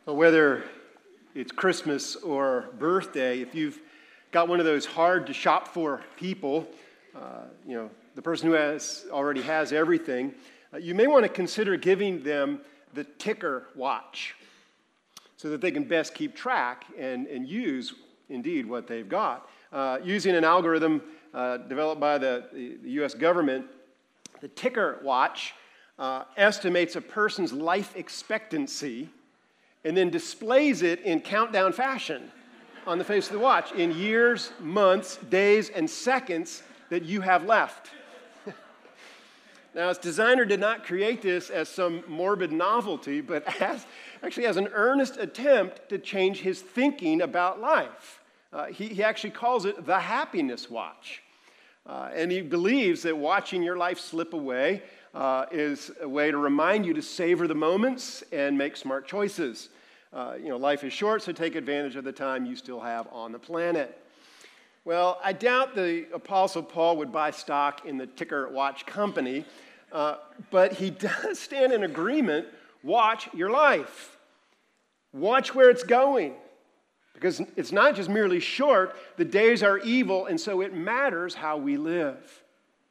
Well, whether it's Christmas or birthday, if you've got one of those hard to shop for people, the person who already has everything, you may want to consider giving them the ticker watch so that they can best keep track and use, indeed, what they've got. Using an algorithm developed by the U.S. government, the ticker watch estimates a person's life expectancy and then displays it in countdown fashion on the face of the watch in years, months, days, and seconds that you have left. Now, its designer did not create this as some morbid novelty, but actually as an earnest attempt to change his thinking about life. He actually calls it the happiness watch. And he believes that watching your life slip away is a way to remind you to savor the moments and make smart choices. Life is short, so take advantage of the time you still have on the planet. Well, I doubt the Apostle Paul would buy stock in the ticker watch company, but he does stand in agreement. Watch your life. Watch where it's going. Because it's not just merely short, the days are evil, and so it matters how we live.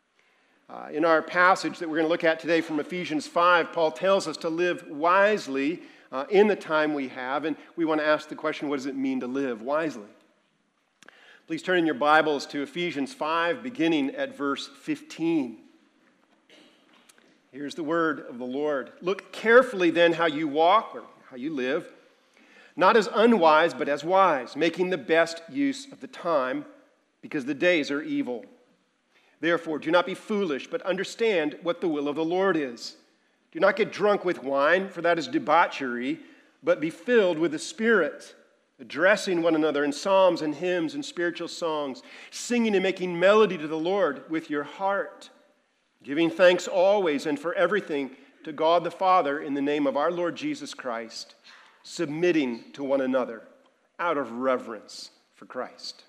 In our passage that we're going to look at today from Ephesians 5, Paul tells us to live wisely in the time we have, and we want to ask the question, what does it mean to live wisely? Please turn in your Bibles to Ephesians 5, beginning at verse 15. Here's the word of the Lord. Look carefully then how you walk, or how you live, not as unwise, but as wise, making the best use of the time, because the days are evil. Therefore, do not be foolish, but understand what the will of the Lord is. Do not get drunk with wine, for that is debauchery, but be filled with the Spirit, addressing one another in psalms and hymns and spiritual songs, singing and making melody to the Lord with your heart, giving thanks always and for everything to God the Father in the name of our Lord Jesus Christ, submitting to one another out of reverence for Christ.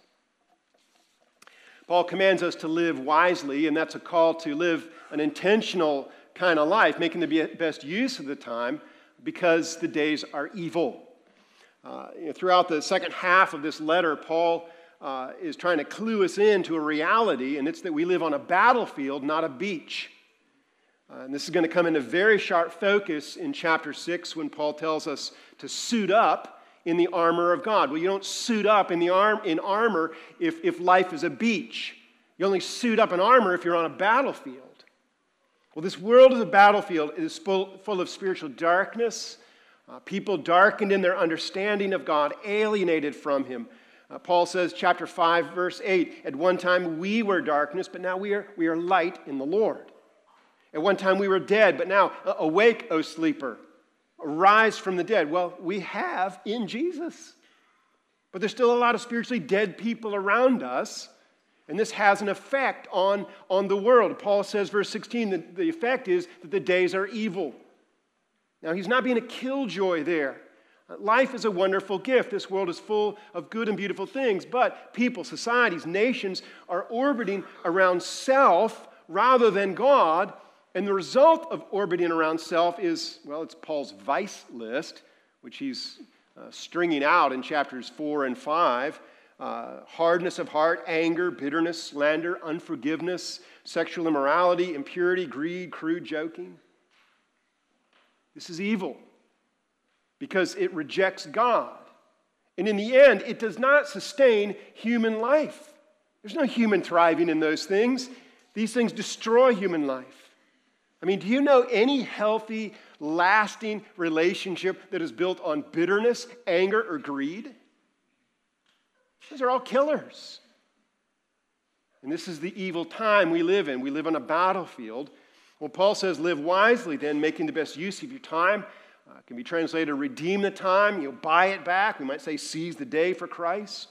Paul commands us to live wisely, and that's a call to live an intentional kind of life, making the best use of the time because the days are evil. Throughout the second half of this letter, Paul is trying to clue us into a reality, and it's that we live on a battlefield, not a beach. And this is going to come into very sharp focus in chapter 6 when Paul tells us to suit up in the armor of God. Well, you don't suit up in armor if life is a beach. You only suit up in armor if you're on a battlefield. Well, this world is a battlefield. It is full of spiritual darkness, people darkened in their understanding of God, alienated from Him. Paul says, chapter 5, verse 8, at one time we were darkness, but now we are light in the Lord. At one time we were dead, but now awake, O sleeper, arise from the dead. Well, we have in Jesus. But there's still a lot of spiritually dead people around us, and this has an effect on the world. Paul says, verse 16, that the effect is that the days are evil. Now, he's not being a killjoy there. Life is a wonderful gift. This world is full of good and beautiful things, but people, societies, nations are orbiting around self rather than God. And the result of orbiting around self is, well, it's Paul's vice list, which he's stringing out in chapters 4 and 5. Hardness of heart, anger, bitterness, slander, unforgiveness, sexual immorality, impurity, greed, crude joking. This is evil because it rejects God. And in the end, it does not sustain human life. There's no human thriving in those things. These things destroy human life. I mean, do you know any healthy, lasting relationship that is built on bitterness, anger, or greed? Those are all killers. And this is the evil time we live in. We live on a battlefield. Well, Paul says, live wisely then, making the best use of your time. It can be translated, redeem the time. Buy it back. We might say, seize the day for Christ.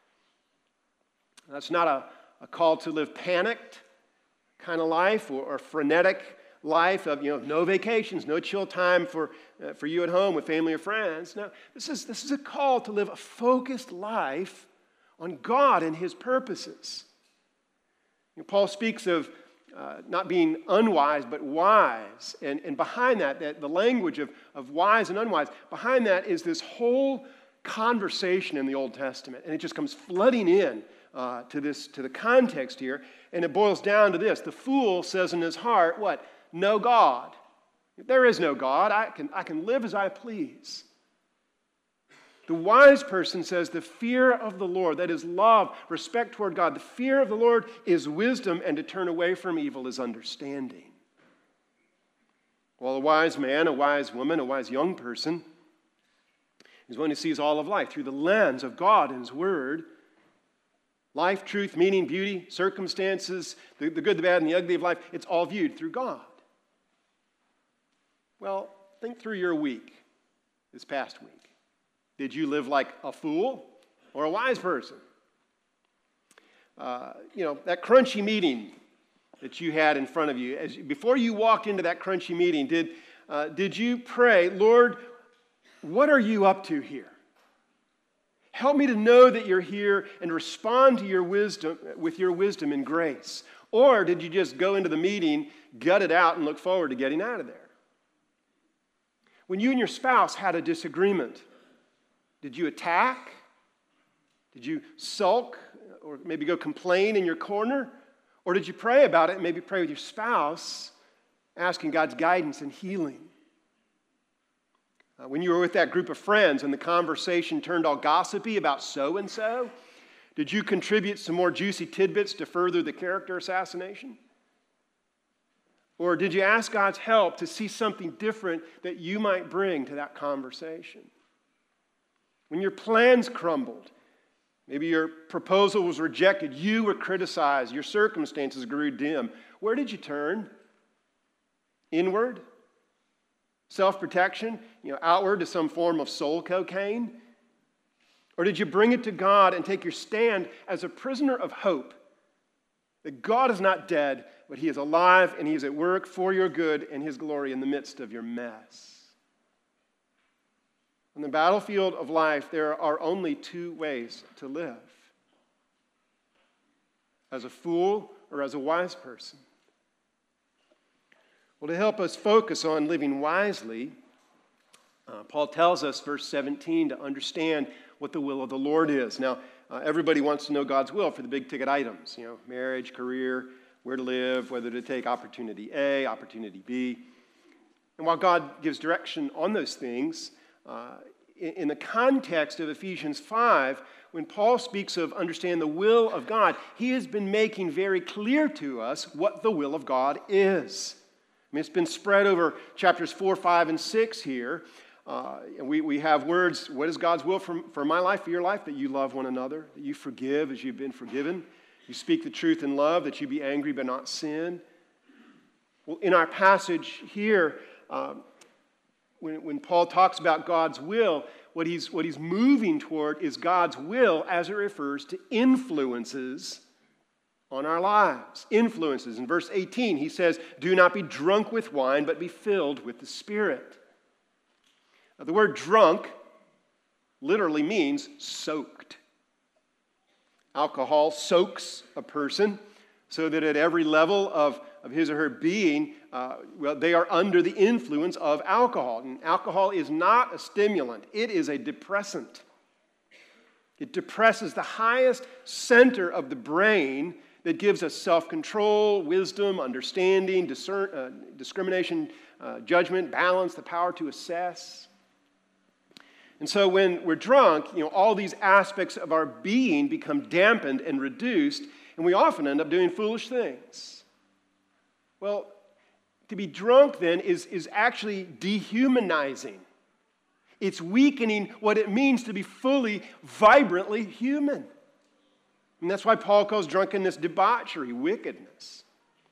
That's not a call to live panicked kind of life or frenetic life of no vacations, no chill time for you at home with family or friends. No, this is a call to live a focused life on God and His purposes. Paul speaks of not being unwise, but wise. And behind that, the language of wise and unwise, behind that is this whole conversation in the Old Testament. And it just comes flooding in to the context here. And it boils down to this. The fool says in his heart, what? No God. If there is no God, I can live as I please. The wise person says the fear of the Lord, that is love, respect toward God. The fear of the Lord is wisdom, and to turn away from evil is understanding. While a wise man, a wise woman, a wise young person is one who sees all of life through the lens of God and His Word. Life, truth, meaning, beauty, circumstances, the good, the bad, and the ugly of life, it's all viewed through God. Well, think through your week, this past week. Did you live like a fool or a wise person? That crunchy meeting that you had in front of you, before you walked into that crunchy meeting, did you pray, Lord, what are you up to here? Help me to know that you're here and respond to your wisdom with your wisdom and grace. Or did you just go into the meeting, gut it out, and look forward to getting out of there? When you and your spouse had a disagreement, did you attack? Did you sulk or maybe go complain in your corner? Or did you pray about it and maybe pray with your spouse, asking God's guidance and healing? When you were with that group of friends and the conversation turned all gossipy about so-and-so, did you contribute some more juicy tidbits to further the character assassination? Or did you ask God's help to see something different that you might bring to that conversation? When your plans crumbled, maybe your proposal was rejected, you were criticized, your circumstances grew dim, where did you turn? Inward? Self-protection? Outward to some form of soul cocaine? Or did you bring it to God and take your stand as a prisoner of hope that God is not dead, but He is alive and He is at work for your good and His glory in the midst of your mess? On the battlefield of life, there are only two ways to live: as a fool or as a wise person. Well, to help us focus on living wisely, Paul tells us, verse 17, to understand what the will of the Lord is. Now, everybody wants to know God's will for the big ticket items, marriage, career, where to live, whether to take opportunity A, opportunity B. And while God gives direction on those things, in the context of Ephesians 5, when Paul speaks of understand the will of God, he has been making very clear to us what the will of God is. I mean, it's been spread over chapters 4, 5, and 6 here. And we have words, what is God's will for my life, for your life? That you love one another, that you forgive as you've been forgiven. You speak the truth in love, that you be angry but not sin. Well, in our passage here, when Paul talks about God's will, what he's moving toward is God's will as it refers to influences on our lives. Influences. In verse 18, he says, do not be drunk with wine, but be filled with the Spirit. Now, the word drunk literally means soaked. Alcohol soaks a person so that at every level of his or her being, they are under the influence of alcohol. And alcohol is not a stimulant. It is a depressant. It depresses the highest center of the brain that gives us self-control, wisdom, understanding, discrimination, judgment, balance, the power to assess. And so when we're drunk, all these aspects of our being become dampened and reduced, and we often end up doing foolish things. Well, to be drunk then is actually dehumanizing. It's weakening what it means to be fully, vibrantly human. And that's why Paul calls drunkenness debauchery, wickedness.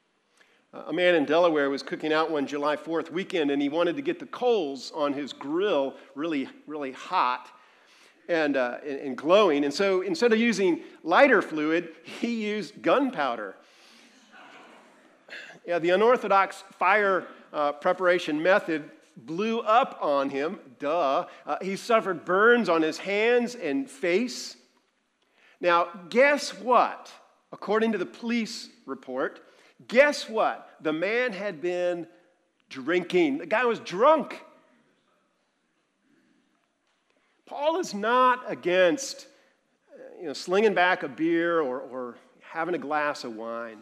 A man in Delaware was cooking out one July 4th weekend, and he wanted to get the coals on his grill really, really hot and glowing. And so instead of using lighter fluid, he used gunpowder. Yeah, the unorthodox fire preparation method blew up on him. He suffered burns on his hands and face. Now, guess what? According to the police report, Guess what? The man had been drinking. The guy was drunk. Paul is not against slinging back a beer or having a glass of wine.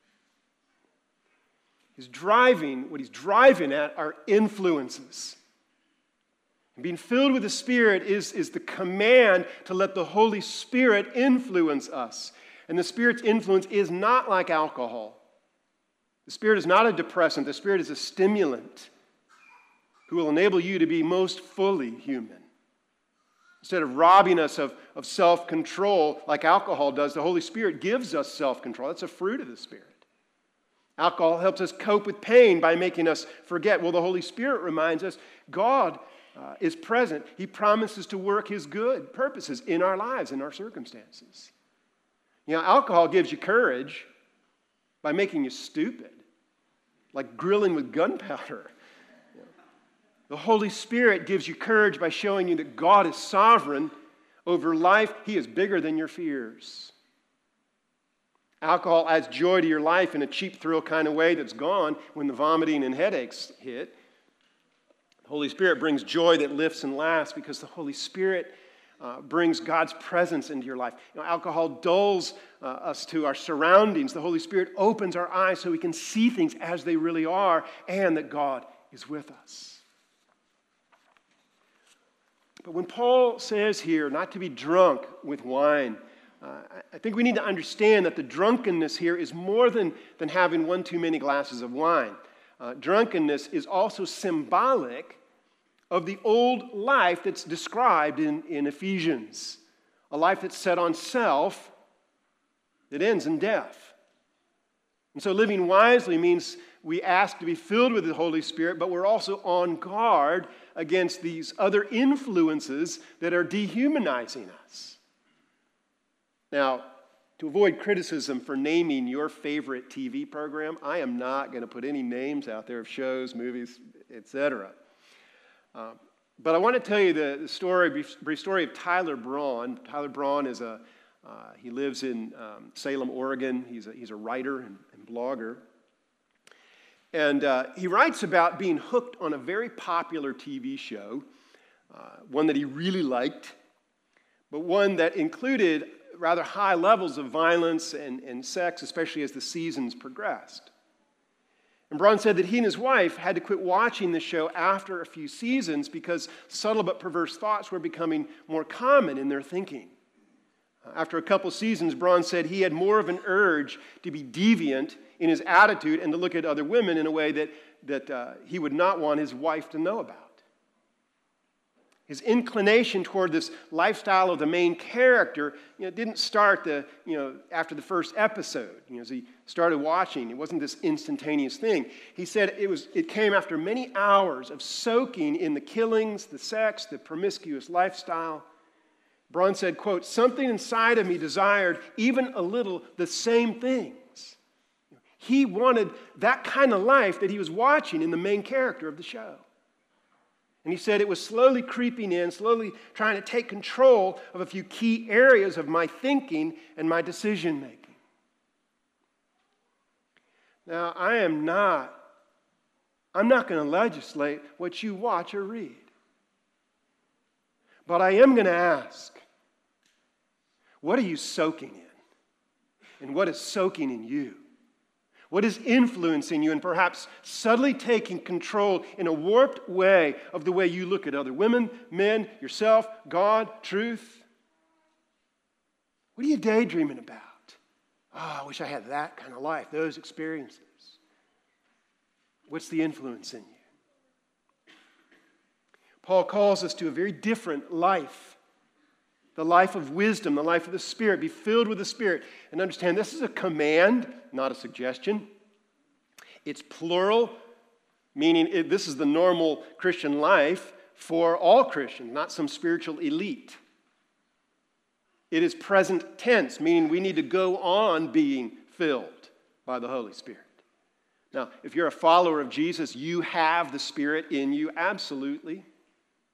What he's driving at are influences. And being filled with the Spirit is the command to let the Holy Spirit influence us. And the Spirit's influence is not like alcohol. The Spirit is not a depressant. The Spirit is a stimulant who will enable you to be most fully human. Instead of robbing us of self-control like alcohol does, the Holy Spirit gives us self-control. That's a fruit of the Spirit. Alcohol helps us cope with pain by making us forget. Well, the Holy Spirit reminds us God is present. He promises to work His good purposes in our lives, in our circumstances. Alcohol gives you courage by making you stupid, like grilling with gunpowder. The Holy Spirit gives you courage by showing you that God is sovereign over life. He is bigger than your fears. Alcohol adds joy to your life in a cheap thrill kind of way that's gone when the vomiting and headaches hit. The Holy Spirit brings joy that lifts and lasts because the Holy Spirit brings God's presence into your life. Alcohol dulls us to our surroundings. The Holy Spirit opens our eyes so we can see things as they really are and that God is with us. But when Paul says here not to be drunk with wine, I think we need to understand that the drunkenness here is more than having one too many glasses of wine. Drunkenness is also symbolic of the old life that's described in Ephesians, a life that's set on self that ends in death. And so living wisely means we ask to be filled with the Holy Spirit, but we're also on guard against these other influences that are dehumanizing us. Now, to avoid criticism for naming your favorite TV program, I am not going to put any names out there of shows, movies, etc. But I want to tell you the brief story of Tyler Braun. Tyler Braun is he lives in Salem, Oregon. He's a writer and blogger. And he writes about being hooked on a very popular TV show, one that he really liked, but one that included rather high levels of violence and sex, especially as the seasons progressed. And Braun said that he and his wife had to quit watching the show after a few seasons because subtle but perverse thoughts were becoming more common in their thinking. After a couple seasons, Braun said he had more of an urge to be deviant in his attitude and to look at other women in a way that he would not want his wife to know about. His inclination toward this lifestyle of the main character didn't start after the first episode. As he started watching, it wasn't this instantaneous thing. He said it came after many hours of soaking in the killings, the sex, the promiscuous lifestyle. Braun said, quote, "Something inside of me desired even a little the same things." He wanted that kind of life that he was watching in the main character of the show. And he said it was slowly creeping in, slowly trying to take control of a few key areas of my thinking and my decision making. Now, I'm not going to legislate what you watch or read. But I am going to ask, what are you soaking in? And what is soaking in you? What is influencing you and perhaps subtly taking control in a warped way of the way you look at other women, men, yourself, God, truth? What are you daydreaming about? Oh, I wish I had that kind of life, those experiences. What's the influence in you? Paul calls us to a very different life. The life of wisdom, the life of the Spirit. Be filled with the Spirit. And understand this is a command, not a suggestion. It's plural, meaning this is the normal Christian life for all Christians, not some spiritual elite. It is present tense, meaning we need to go on being filled by the Holy Spirit. Now, if you're a follower of Jesus, you have the Spirit in you, absolutely.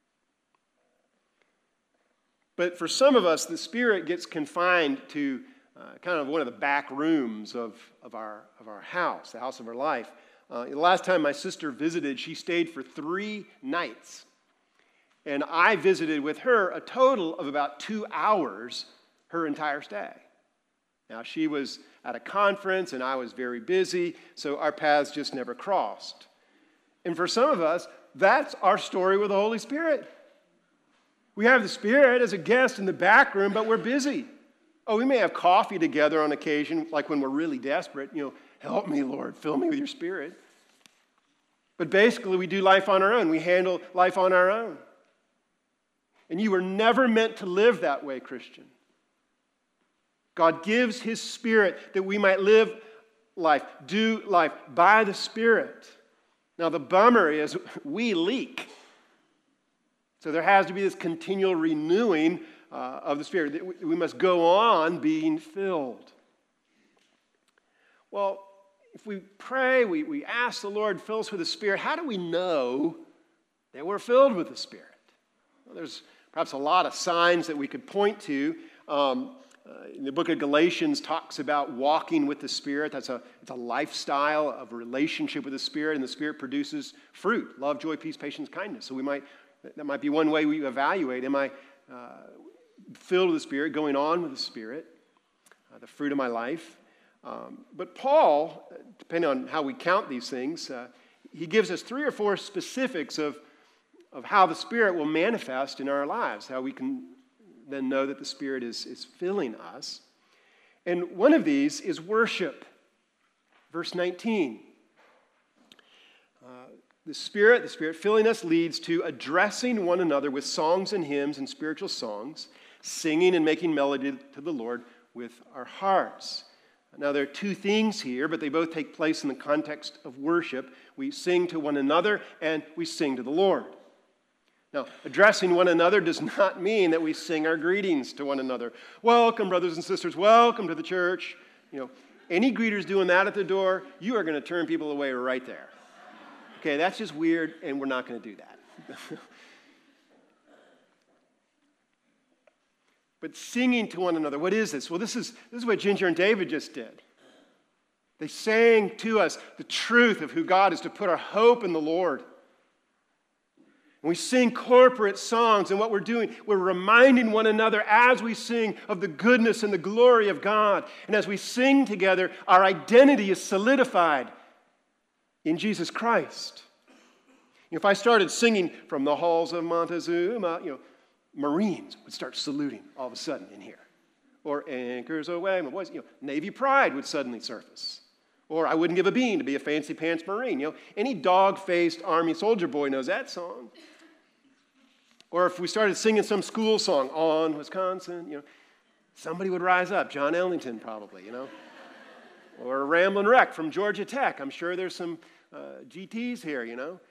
But for some of us, the Spirit gets confined to kind of one of the back rooms of our house, the house of our life. The last time my sister visited, she stayed for 3 nights. And I visited with her a total of about 2 hours her entire stay. Now, she was at a conference and I was very busy, so our paths just never crossed. And for some of us, that's our story with the Holy Spirit. We have the Spirit as a guest in the back room, but we're busy. Oh, we may have coffee together on occasion, like when we're really desperate. Help me, Lord, fill me with your Spirit. But basically, we do life on our own. We handle life on our own. And you were never meant to live that way, Christian. God gives His Spirit that we might live life, do life by the Spirit. Now, the bummer is we leak. So there has to be this continual renewing of the Spirit. We must go on being filled. Well, if we pray, we ask the Lord, fill us with the Spirit, how do we know that we're filled with the Spirit? Well, there's perhaps a lot of signs that we could point to. In the book of Galatians talks about walking with the Spirit. It's a lifestyle of a relationship with the Spirit, and the Spirit produces fruit, love, joy, peace, patience, kindness. So that might be one way we evaluate. Am I filled with the Spirit, going on with the Spirit, the fruit of my life? But Paul, depending on how we count these things, he gives us 3 or 4 specifics of how the Spirit will manifest in our lives, how we can then know that the Spirit is filling us. And one of these is worship. Verse 19. The Spirit filling us leads to addressing one another with songs and hymns and spiritual songs, singing and making melody to the Lord with our hearts. Now, there are 2 things here, but they both take place in the context of worship. We sing to one another and we sing to the Lord. Now, addressing one another does not mean that we sing our greetings to one another. Welcome, brothers and sisters. Welcome to the church. Any greeters doing that at the door, you are going to turn people away right there. Okay, that's just weird, and we're not going to do that. But singing to one another, what is this? Well, this is what Ginger and David just did. They sang to us the truth of who God is, to put our hope in the Lord. And we sing corporate songs, and what we're doing, we're reminding one another as we sing of the goodness and the glory of God. And as we sing together, our identity is solidified in Jesus Christ. If I started singing from the halls of Montezuma, Marines would start saluting all of a sudden in here. Or anchors away, my boys, Navy pride would suddenly surface. Or I wouldn't give a bean to be a fancy pants Marine. Any dog-faced Army soldier boy knows that song. Or if we started singing some school song, On Wisconsin, somebody would rise up. John Ellington probably, Or a Ramblin' Wreck from Georgia Tech. I'm sure there's some GTs here,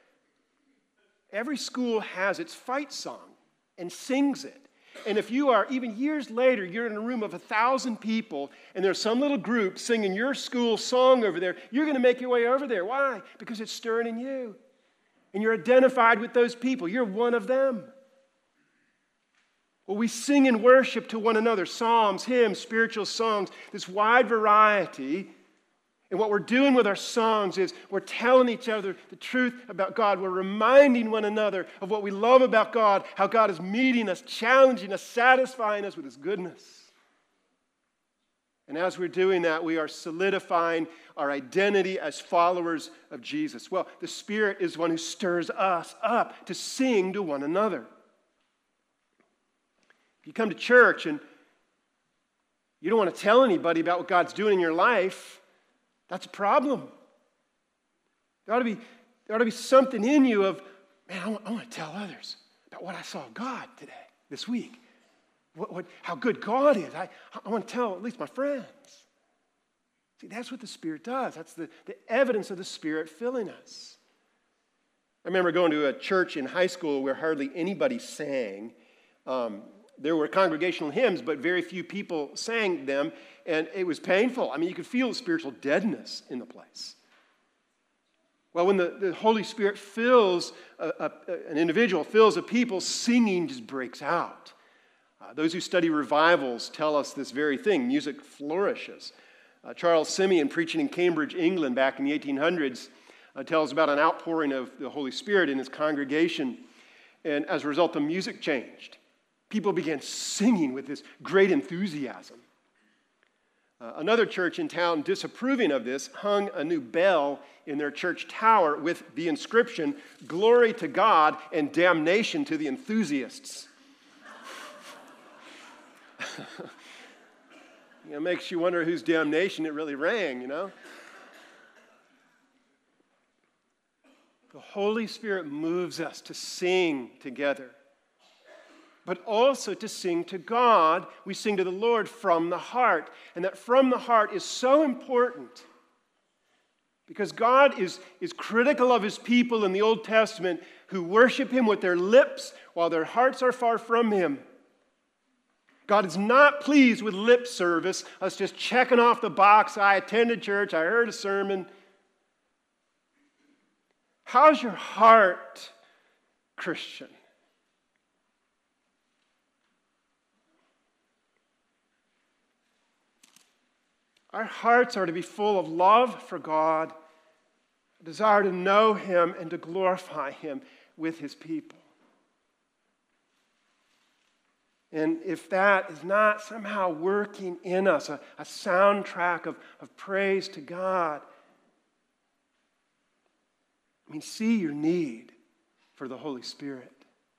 Every school has its fight song and sings it. And if you are, even years later, you're in a room of 1,000 people and there's some little group singing your school song over there, you're going to make your way over there. Why? Because it's stirring in you. And you're identified with those people. You're one of them. Well, we sing and worship to one another, psalms, hymns, spiritual songs, this wide variety. And what we're doing with our songs is we're telling each other the truth about God. We're reminding one another of what we love about God, how God is meeting us, challenging us, satisfying us with His goodness. And as we're doing that, we are solidifying our identity as followers of Jesus. Well, the Spirit is one who stirs us up to sing to one another. If you come to church and you don't want to tell anybody about what God's doing in your life, that's a problem. There ought to be something in you of, man, I want to tell others about what I saw of God today, this week. How good God is. I want to tell at least my friends. See, that's what the Spirit does. That's the evidence of the Spirit filling us. I remember going to a church in high school where hardly anybody sang. There were congregational hymns, but very few people sang them, and it was painful. I mean, you could feel the spiritual deadness in the place. Well, when the Holy Spirit fills an individual, fills a people, singing just breaks out. Those who study revivals tell us this very thing. Music flourishes. Charles Simeon, preaching in Cambridge, England, back in the 1800s, tells about an outpouring of the Holy Spirit in his congregation. And as a result, the music changed. People began singing with this great enthusiasm. Another church in town, disapproving of this, hung a new bell in their church tower with the inscription, "Glory to God and damnation to the enthusiasts." It makes you wonder whose damnation it really rang, The Holy Spirit moves us to sing together, but also to sing to God. We sing to the Lord from the heart. And that from the heart is so important because God is critical of his people in the Old Testament who worship him with their lips while their hearts are far from him. God is not pleased with lip service, us just checking off the box. I attended church, I heard a sermon. How's your heart, Christian? Our hearts are to be full of love for God, a desire to know him and to glorify him with his people. And if that is not somehow working in us, a soundtrack of praise to God, see your need for the Holy Spirit.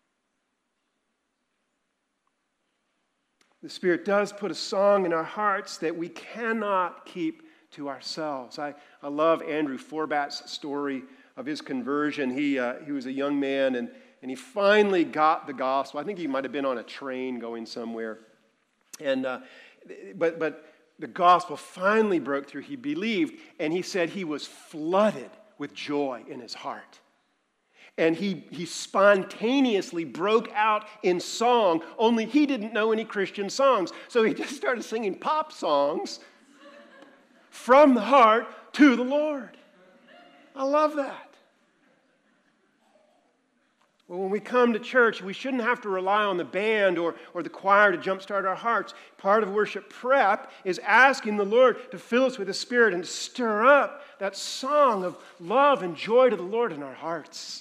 The Spirit does put a song in our hearts that we cannot keep to ourselves. I love Andrew Forbat's story of his conversion. He was a young man, and he finally got the gospel. I think he might have been on a train going somewhere. But the gospel finally broke through. He believed, and he said he was flooded with joy in his heart. And he spontaneously broke out in song, only he didn't know any Christian songs. So he just started singing pop songs from the heart to the Lord. I love that. Well, when we come to church, we shouldn't have to rely on the band or the choir to jumpstart our hearts. Part of worship prep is asking the Lord to fill us with His Spirit and to stir up that song of love and joy to the Lord in our hearts.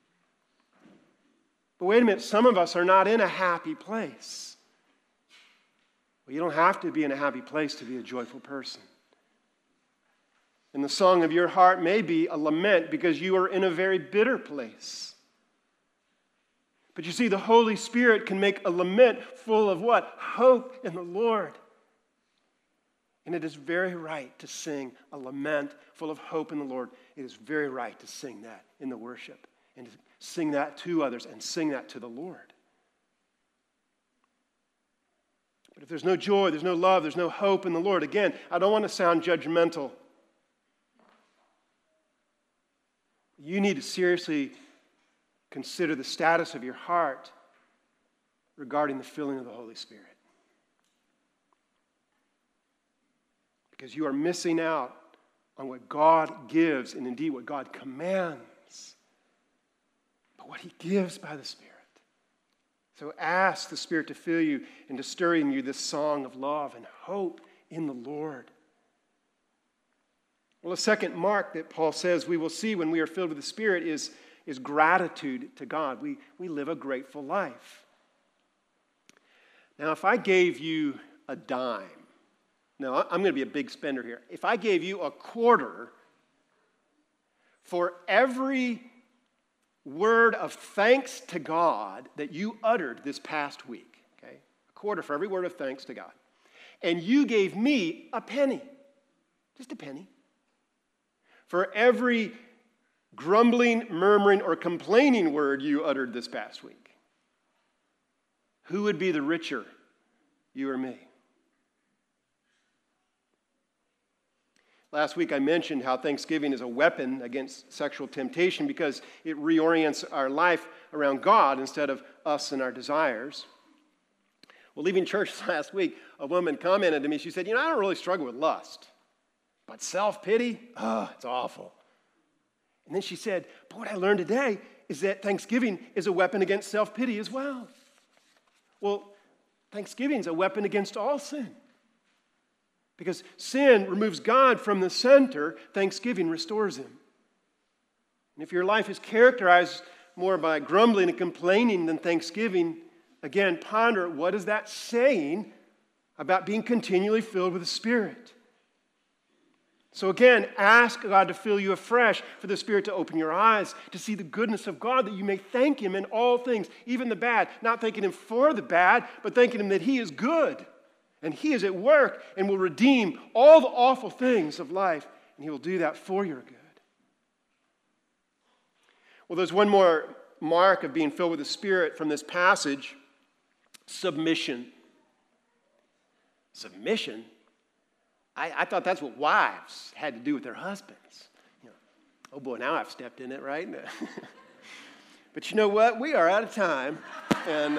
But wait a minute, some of us are not in a happy place. Well, you don't have to be in a happy place to be a joyful person. And the song of your heart may be a lament because you are in a very bitter place. But you see, the Holy Spirit can make a lament full of what? Hope in the Lord. And it is very right to sing a lament full of hope in the Lord. It is very right to sing that in the worship and to sing that to others and sing that to the Lord. But if there's no joy, there's no love, there's no hope in the Lord, again, I don't want to sound judgmental. You need to seriously consider the status of your heart regarding the filling of the Holy Spirit. Because you are missing out on what God gives and indeed what God commands, but what He gives by the Spirit. So ask the Spirit to fill you and to stir in you this song of love and hope in the Lord. Well, the second mark that Paul says we will see when we are filled with the Spirit is gratitude to God. We live a grateful life. Now, if I gave you a dime, now I'm going to be a big spender here. If I gave you a quarter for every word of thanks to God that you uttered this past week, okay? A quarter for every word of thanks to God. And you gave me a penny, just a penny, for every grumbling, murmuring, or complaining word you uttered this past week. Who would be the richer, you or me? Last week I mentioned how Thanksgiving is a weapon against sexual temptation because it reorients our life around God instead of us and our desires. Well, leaving church last week, a woman commented to me, she said, I don't really struggle with lust, but self-pity, it's awful. And then she said, but what I learned today is that Thanksgiving is a weapon against self-pity as well. Well, Thanksgiving is a weapon against all sin. Because sin removes God from the center, thanksgiving restores him. And if your life is characterized more by grumbling and complaining than thanksgiving, again, ponder, what is that saying about being continually filled with the Spirit? So again, ask God to fill you afresh, for the Spirit to open your eyes, to see the goodness of God, that you may thank Him in all things, even the bad. Not thanking Him for the bad, but thanking Him that He is good, and He is at work, and will redeem all the awful things of life, and He will do that for your good. Well, there's one more mark of being filled with the Spirit from this passage: submission. Submission? I thought that's what wives had to do with their husbands. Oh boy, now I've stepped in it, right? But you know what? We are out of time, and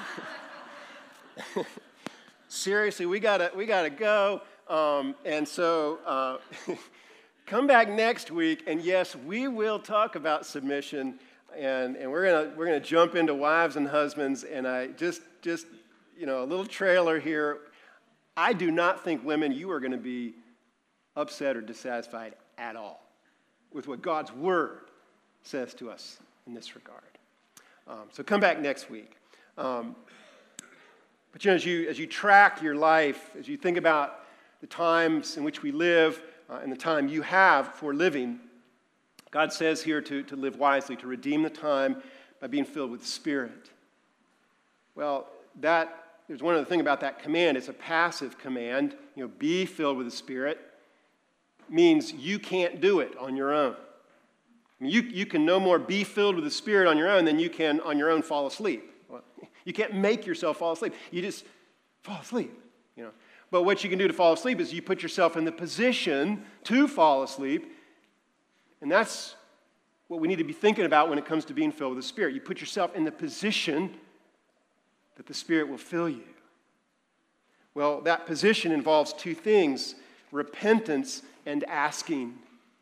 seriously, we gotta go. And so come back next week, and yes, we will talk about submission, and we're gonna jump into wives and husbands. And I just a little trailer here. I do not think, women, you are going to be upset or dissatisfied at all with what God's Word says to us in this regard. So come back next week. But as you track your life, as you think about the times in which we live and the time you have for living, God says here to live wisely, to redeem the time by being filled with the Spirit. Well, there's one other thing about that command. It's a passive command. Be filled with the Spirit means you can't do it on your own. I mean, you can no more be filled with the Spirit on your own than you can on your own fall asleep. Well, you can't make yourself fall asleep. You just fall asleep. But what you can do to fall asleep is you put yourself in the position to fall asleep, and that's what we need to be thinking about when it comes to being filled with the Spirit. You put yourself in the position that the Spirit will fill you. Well, that position involves two things: repentance and asking.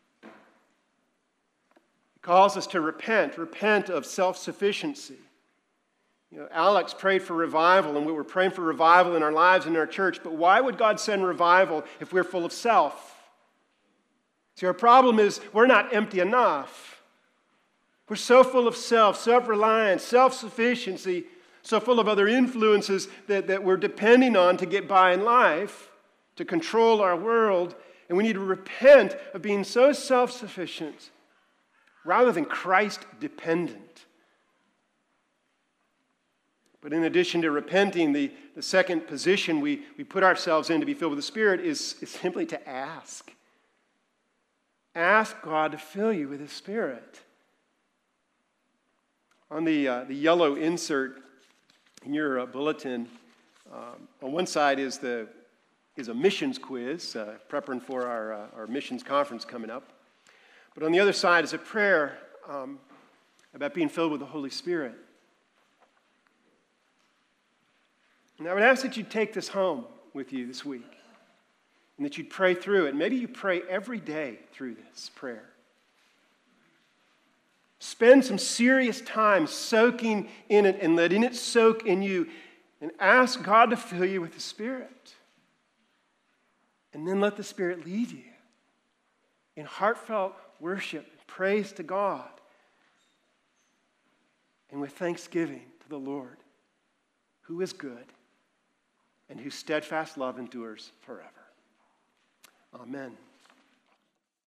It calls us to repent of self-sufficiency. Alex prayed for revival, and we were praying for revival in our lives and in our church, but why would God send revival if we're full of self? See, our problem is we're not empty enough. We're so full of self-reliance, self-sufficiency, so full of other influences that we're depending on to get by in life, to control our world, and we need to repent of being so self-sufficient rather than Christ-dependent. But in addition to repenting, the second position we put ourselves in to be filled with the Spirit is simply to ask. Ask God to fill you with His Spirit. On the yellow insert in your bulletin, on one side is a missions quiz, preparing for our missions conference coming up. But on the other side is a prayer about being filled with the Holy Spirit. And I would ask that you take this home with you this week, and that you'd pray through it. Maybe you pray every day through this prayer. Spend some serious time soaking in it and letting it soak in you, and ask God to fill you with the Spirit. And then let the Spirit lead you in heartfelt worship and praise to God, and with thanksgiving to the Lord, who is good and whose steadfast love endures forever. Amen.